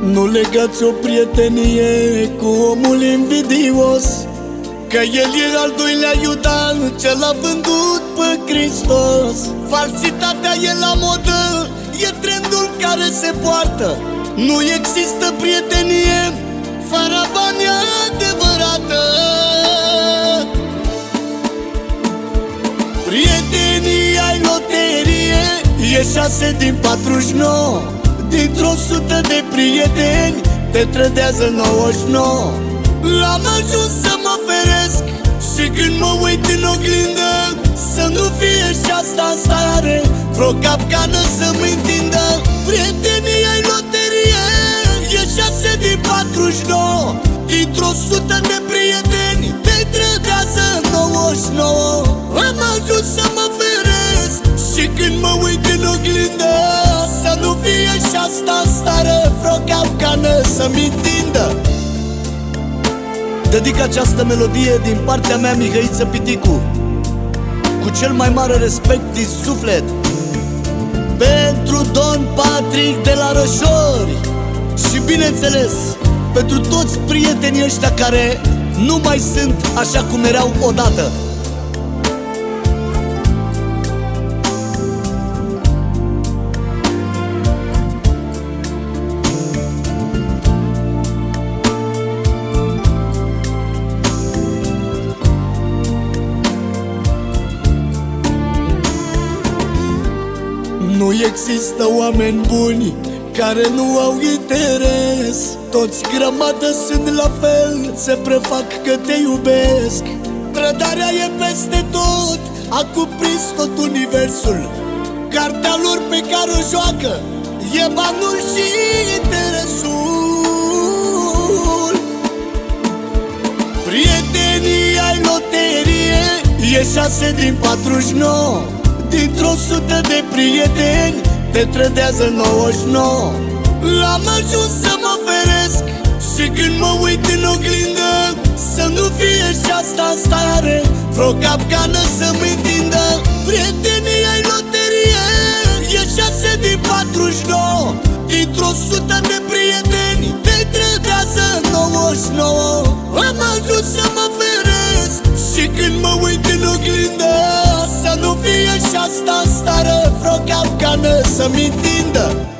Nu legați o prietenie cu omul invidios, că el e al doilea Iuda ce l-a vândut pe Hristos. Falsitatea e la modă, e trendul care se poartă. Nu există prietenie fără bani adevărată. Prietenia-i loterie, e 6 din 49. Dintr-o 100 de prieteni te trădează 99. Am ajuns să mă feresc și când mă uit în oglindă să nu fie și asta în stare vreo capcană să-mi întindă. Prietenia-i loterie, e 6 din 49. Dintr-o 100 de prieteni te trădează 99. Am ajuns să mă feresc și când mă uit în oglindă să nu fie și asta în stare vreo capcană să-mi întindă. Dedic această melodie din partea mea, Mihăiță Piticu, cu cel mai mare respect din suflet, pentru Don Patrick de la Rășori și, bineînțeles, pentru toți prietenii ăștia care nu mai sunt așa cum erau odată. Nu există oameni buni care nu au interes. Toți grămadă sunt la fel, se prefac că te iubesc. Trădarea e peste tot, a cuprins tot universul. Cartea lor pe care o joacă e banul și interesul. Prietenia-i loterie, e 6 din 49. Dintr-o 100 de prieteni te trădează 99. Am ajuns să mă feresc și când mă uit în oglindă să nu fie și asta în stare vreo capcană să-mi întindă. Prietenia-i loterie, e 6 din 49. Dintr-o 100 de prieteni te trădează 99. Am ajuns să mă feresc și când mă uit în oglindă să nu fie și asta în stare vreo capcană să-mi întindă.